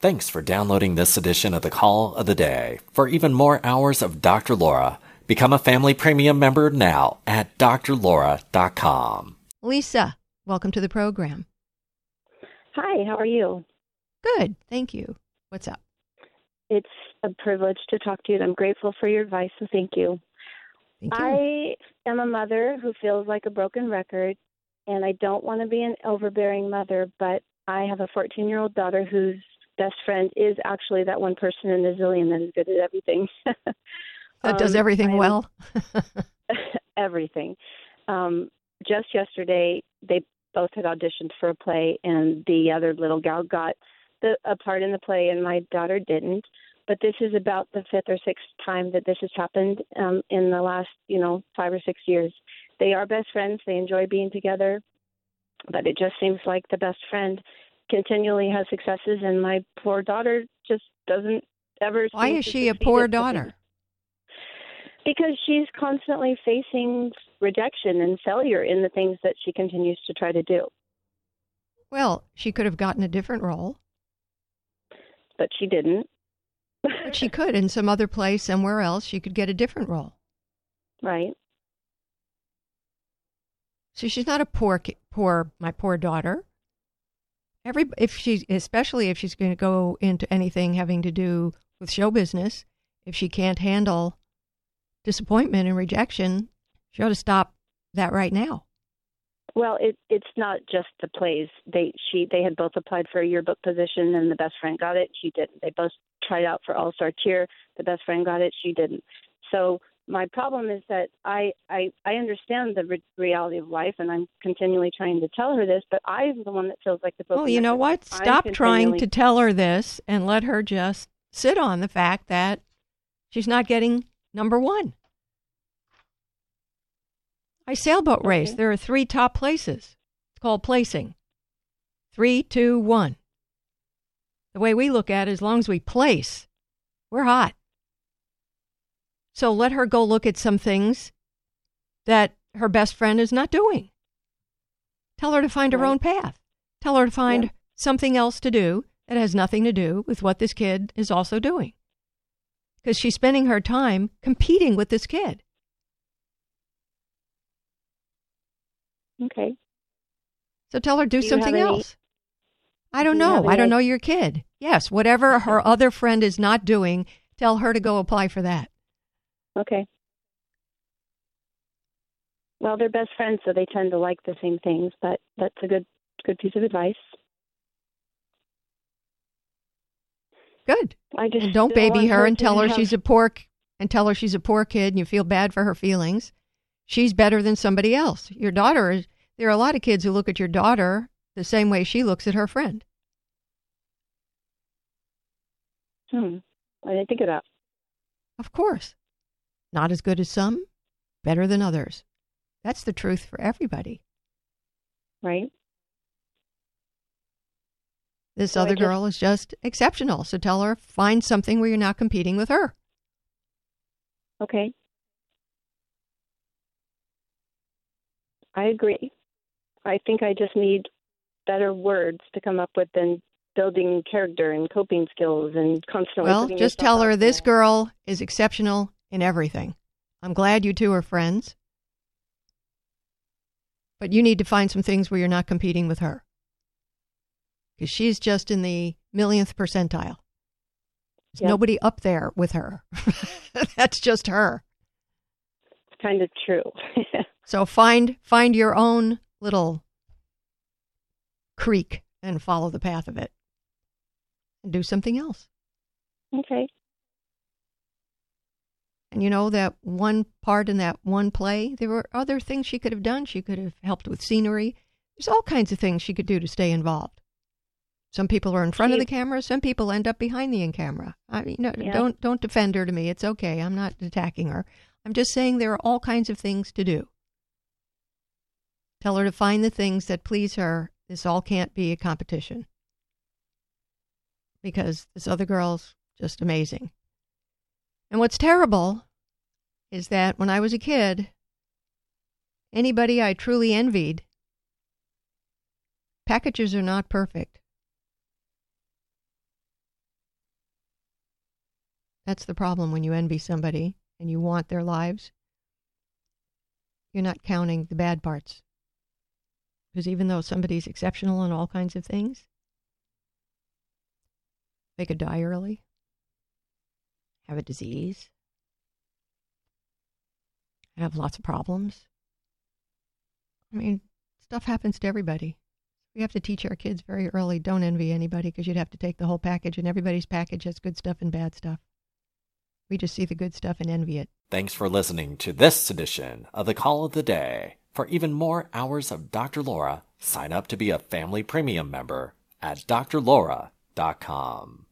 Thanks for downloading this edition of the Call of the Day. For even more hours of Dr. Laura, become a family premium member now at drlaura.com. Lisa, welcome to the program. Hi, how are you? Good, thank you. What's up? It's a privilege to talk to you, and I'm grateful for your advice, so thank you. Thank you. I am a mother who feels like a broken record, and I don't want to be an overbearing mother, but I have a 14-year-old daughter whose best friend is actually that one person in a zillion that is good at everything. That does everything well? Everything. Just yesterday, they both had auditioned for a play, and the other little gal got a part in the play, and my daughter didn't. But this is about the fifth or sixth time that this has happened in the last, 5 or 6 years. They are best friends. They enjoy being together. But it just seems like the best friend continually has successes, and my poor daughter just doesn't ever. Why is she a poor daughter? Because she's constantly facing rejection and failure in the things that she continues to try to do. Well, she could have gotten a different role. But she didn't. But she could in some other place, somewhere else. She could get a different role. Right. So she's not my poor daughter. Especially if she's going to go into anything having to do with show business, if she can't handle disappointment and rejection, she ought to stop that right now. Well, it's not just the plays. They had both applied for a yearbook position, and the best friend got it. She didn't. They both tried out for All-Star Cheer. The best friend got it. She didn't. So my problem is that I understand the reality of life, and I'm continually trying to tell her this, but I'm the one that feels like the broken. Well, you know what? Stop trying to tell her this and let her just sit on the fact that she's not getting number one. I sailboat race. There are 3 top places. It's called placing. 3, 2, 1. The way we look at it, as long as we place, we're hot. So let her go look at some things that her best friend is not doing. Tell her to find her own path. Tell her to find something else to do that has nothing to do with what this kid is also doing. Because she's spending her time competing with this kid. Okay. So tell her do something else. I don't know. I don't know your kid. Yes, whatever her other friend is not doing, tell her to go apply for that. Okay. Well, they're best friends, so they tend to like the same things, but that's a good piece of advice. Good. And don't baby her and tell her she's a poor kid and you feel bad for her feelings. She's better than somebody else. Your daughter there are a lot of kids who look at your daughter the same way she looks at her friend. I didn't think of that. Of course. Not as good as some, better than others. That's the truth for everybody. Right. This other girl is just exceptional. So tell her, find something where you're not competing with her. Okay. I agree. I think I just need better words to come up with than building character and coping skills and constantly. Well, just tell her this girl is exceptional in everything. I'm glad you two are friends. But you need to find some things where you're not competing with her. Because she's just in the millionth percentile. There's nobody up there with her. That's just her. It's kind of true. So find your own little creek and follow the path of it. And do something else. Okay. And you know that one part in that one play, there were other things she could have done. She could have helped with scenery. There's all kinds of things she could do to stay involved. Some people are in front of the camera. Some people end up behind the camera. Don't defend her to me. It's okay. I'm not attacking her. I'm just saying there are all kinds of things to do. Tell her to find the things that please her. This all can't be a competition. Because this other girl's just amazing. And what's terrible is that when I was a kid, anybody I truly envied, packages are not perfect. That's the problem when you envy somebody and you want their lives. You're not counting the bad parts. Because even though somebody's exceptional in all kinds of things, they could die early, have a disease, have lots of problems. I mean, stuff happens to everybody. We have to teach our kids very early, don't envy anybody, because you'd have to take the whole package, and everybody's package has good stuff and bad stuff. We just see the good stuff and envy it. Thanks for listening to this edition of the Call of the Day. For even more hours of Dr. Laura, sign up to be a family premium member at drlaura.com.